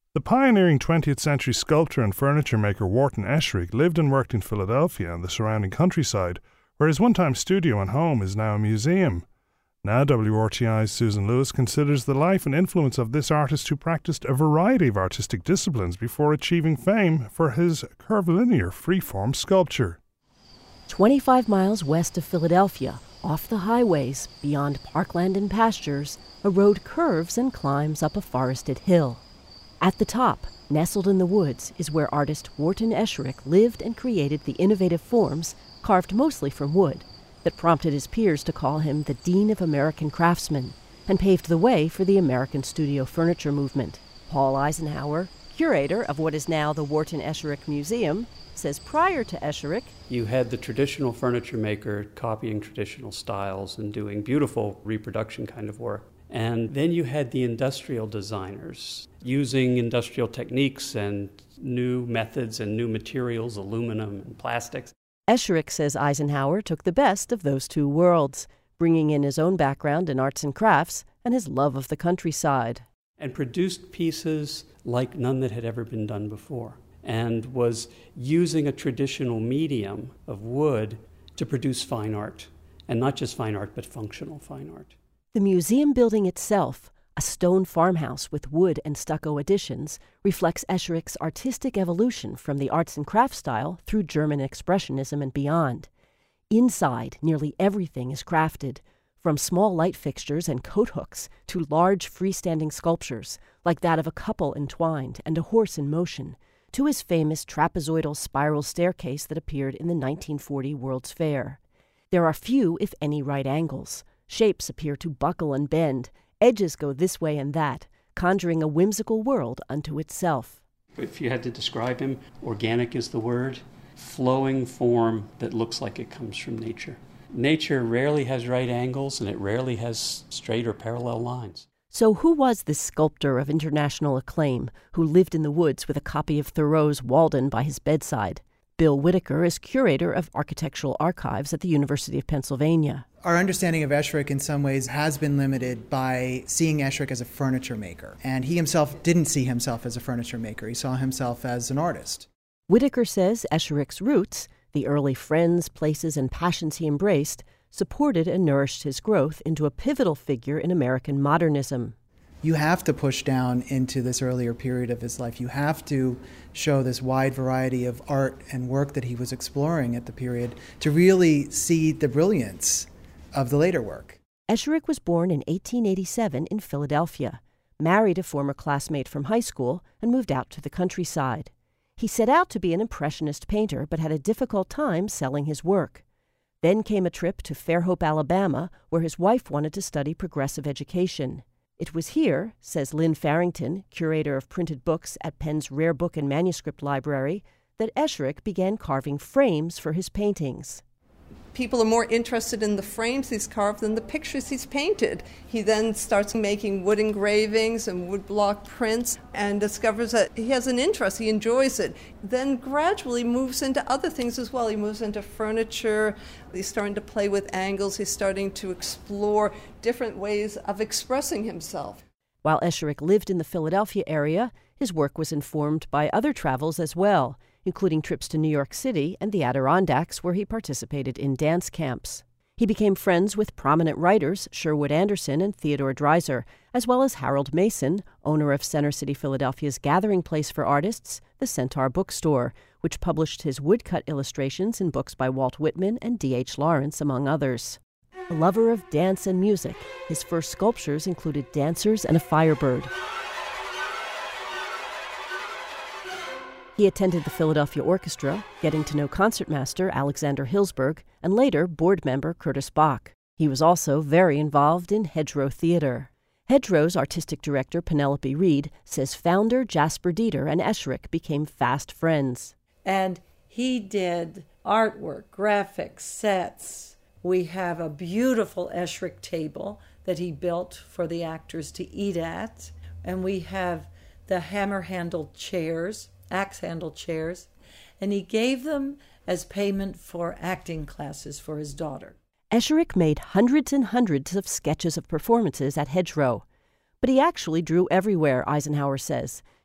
The pioneering 20th century sculptor and furniture maker Wharton Esherick lived and worked in Philadelphia and the surrounding countryside, where his one-time studio and home is now a museum. Now WRTI's Susan Lewis considers the life and influence of this artist who practiced a variety of artistic disciplines before achieving fame for his curvilinear freeform sculpture. 25 miles west of Philadelphia, off the highways, beyond parkland and pastures, a road curves and climbs up a forested hill. At the top, nestled in the woods, is where artist Wharton Esherick lived and created the innovative forms, carved mostly from wood, that prompted his peers to call him the Dean of American Craftsmen and paved the way for the American studio furniture movement. Paul Eisenhower, curator of what is now the Wharton Esherick Museum, says prior to Esherick, you had the traditional furniture maker copying traditional styles and doing beautiful reproduction kind of work. And then you had the industrial designers using industrial techniques and new methods and new materials, aluminum and plastics. Esherick says Eisenhower took the best of those two worlds, bringing in his own background in arts and crafts and his love of the countryside. And produced pieces like none that had ever been done before, and was using a traditional medium of wood to produce fine art. And not just fine art, but functional fine art. The museum building itself, a stone farmhouse with wood and stucco additions, reflects Esherick's artistic evolution from the arts and crafts style through German expressionism and beyond. Inside, nearly everything is crafted, from small light fixtures and coat hooks to large freestanding sculptures, like that of a couple entwined and a horse in motion, to his famous trapezoidal spiral staircase that appeared in the 1940 World's Fair. There are few, if any, right angles. Shapes appear to buckle and bend. Edges go this way and that, conjuring a whimsical world unto itself. If you had to describe him, organic is the word. Flowing form that looks like it comes from nature. Nature rarely has right angles, and it rarely has straight or parallel lines. So who was this sculptor of international acclaim who lived in the woods with a copy of Thoreau's Walden by his bedside? Bill Whitaker is curator of architectural archives at the University of Pennsylvania. Our understanding of Esherick in some ways has been limited by seeing Esherick as a furniture maker. And he himself didn't see himself as a furniture maker. He saw himself as an artist. Whitaker says Esherick's roots, the early friends, places, and passions he embraced, supported and nourished his growth into a pivotal figure in American modernism. You have to push down into this earlier period of his life. You have to show this wide variety of art and work that he was exploring at the period to really see the brilliance of the later work. Esherick was born in 1887 in Philadelphia, married a former classmate from high school, and moved out to the countryside. He set out to be an impressionist painter, but had a difficult time selling his work. Then came a trip to Fairhope, Alabama, where his wife wanted to study progressive education. It was here, says Lynn Farrington, curator of printed books at Penn's Rare Book and Manuscript Library, that Esherick began carving frames for his paintings. People are more interested in the frames he's carved than the pictures he's painted. He then starts making wood engravings and woodblock prints and discovers that he has an interest, he enjoys it. Then gradually moves into other things as well. He moves into furniture, he's starting to play with angles, he's starting to explore different ways of expressing himself. While Esherick lived in the Philadelphia area, his work was informed by other travels as well, including trips to New York City and the Adirondacks, where he participated in dance camps. He became friends with prominent writers Sherwood Anderson and Theodore Dreiser, as well as Harold Mason, owner of Center City, Philadelphia's gathering place for artists, the Centaur Bookstore, which published his woodcut illustrations in books by Walt Whitman and D.H. Lawrence, among others. A lover of dance and music, his first sculptures included dancers and a firebird. He attended the Philadelphia Orchestra, getting to know concertmaster Alexander Hilsberg and later board member Curtis Bach. He was also very involved in Hedgerow Theater. Hedgerow's artistic director Penelope Reed says founder Jasper Dieter and Esherick became fast friends. And he did artwork, graphics, sets. We have a beautiful Esherick table that he built for the actors to eat at. And we have the hammer-handled chairs, axe-handled chairs, and he gave them as payment for acting classes for his daughter. Esherick made hundreds and hundreds of sketches of performances at Hedgerow, but he actually drew everywhere, Eisenhower says,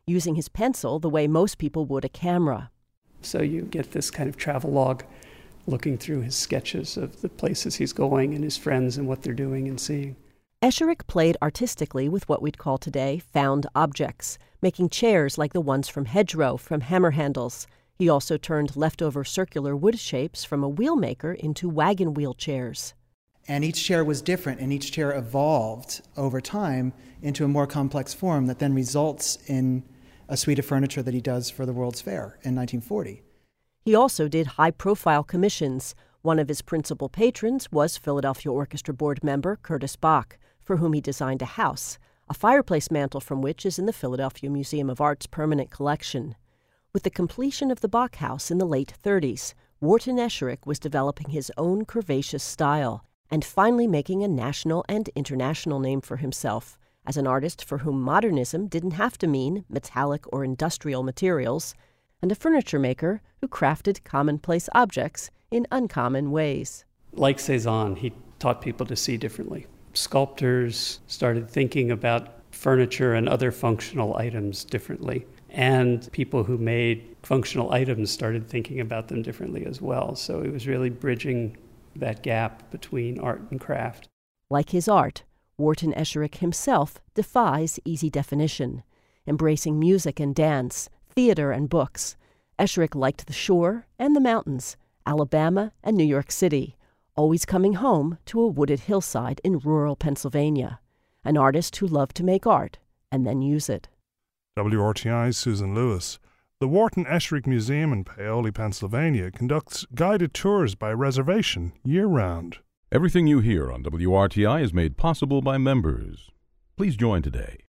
using his pencil the way most people would a camera. So you get this kind of travelogue looking through his sketches of the places he's going and his friends and what they're doing and seeing. Escherich played artistically with what we'd call today found objects, making chairs like the ones from Hedgerow from hammer handles. He also turned leftover circular wood shapes from a wheelmaker into wagon wheel chairs. And each chair was different, and each chair evolved over time into a more complex form that then results in a suite of furniture that he does for the World's Fair in 1940. He also did high-profile commissions. One of his principal patrons was Philadelphia Orchestra Board member Curtis Bach, for whom he designed a house, a fireplace mantel from which is in the Philadelphia Museum of Art's permanent collection. With the completion of the Bach House in the late 30s, Wharton Escherich was developing his own curvaceous style and finally making a national and international name for himself as an artist for whom modernism didn't have to mean metallic or industrial materials, and a furniture maker who crafted commonplace objects in uncommon ways. Like Cezanne, he taught people to see differently. Sculptors started thinking about furniture and other functional items differently. And people who made functional items started thinking about them differently as well. So it was really bridging that gap between art and craft. Like his art, Wharton Escherich himself defies easy definition. Embracing music and dance, theater and books, Escherich liked the shore and the mountains, Alabama and New York City, always coming home to a wooded hillside in rural Pennsylvania. An artist who loved to make art and then use it. WRTI's Susan Lewis. The Wharton Escherich Museum in Paoli, Pennsylvania conducts guided tours by reservation year-round. Everything you hear on WRTI is made possible by members. Please join today